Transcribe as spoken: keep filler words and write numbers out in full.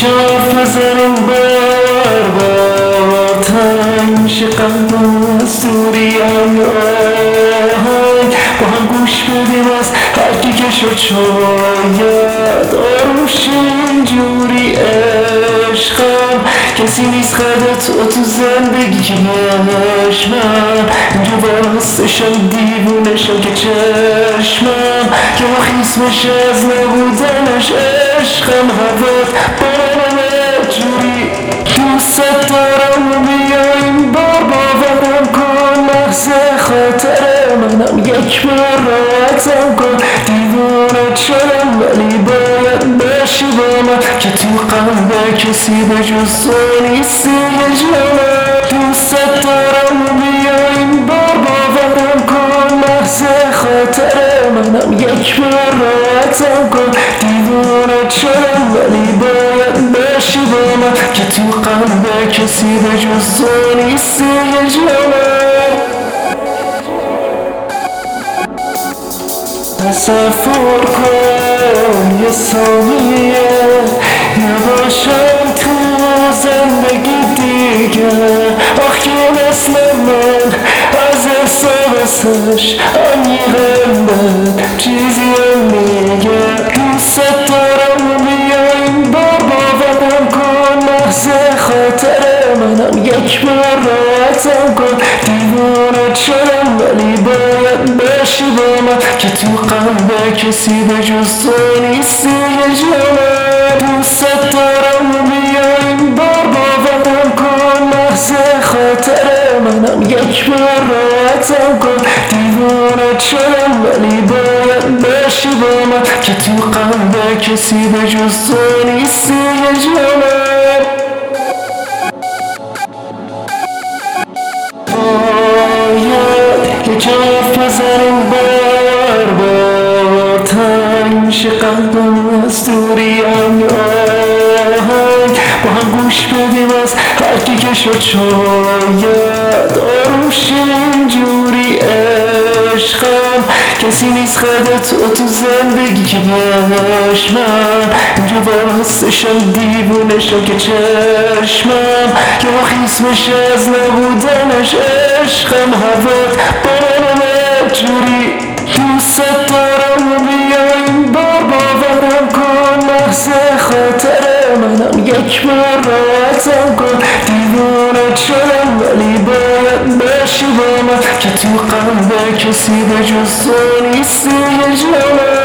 یکی حرف بزنیم بار بار تنگ میشه قلبم از دوری هم آهنگ با هم گوش بدیم از هرکی که شد شاید آروش اینجوری عشقم کسی نیست قد تو تو زندگیش من اینجا باستشم دیوونشم که چشمم که با خیس بشه از نبودنش عشقم هوات بارم جوری دوست دارم و بیا این بار باورم کن محض خاطر منم یک بار راحتم کن دیوانت شدم ولی باید باشی با من که تو قلب کسی به جز تو نیستی یه جانم دوست دارم و بیا این بار باورم کن محض خاطر منم یک بار راحتم کن دیوانت شدم ولی باید باشی با من که تو قلب کسی به جز تو نیستی یه جانم تصور کن یه ثانیه نباشم تو زندگی دیگه آخ که مثل من از احساسش عمیقم بد چیزی میگه دوست دارم و بیا این بار باورم کن محض خاطر منم یک بار راحتم کن دیوانت شدم ولی باید باشی با من که تو قلب کسی به جز تو نیستی یه جانم دوست دارم و بیا این بار باورم کن محض خاطر منم یک بار راحتم کن دیوانت شدم ولی باید باشی با من که تو قلب کسی به جز تو نیستی یه جانم باید یکی حرف بزنیم بار بار تنگ میشه قلبم از دوری هم آهنگ با هم گوش بدیم از هرکی که شد شاید آروش اینجوری عشقم کسی نیست قد تو تو زندگی که باش من اینجا باستشم دیوونشم که چشمم که با خیس بشه از نبودنش عشقم هوات بارم جوری دوست دارم و بیا این بار باورم کن محض خاطر منم یک بار راحتم کن دیوانت شدم ولی باید باشی با من که تو قلب کسی به جز تو نیستی یه جانم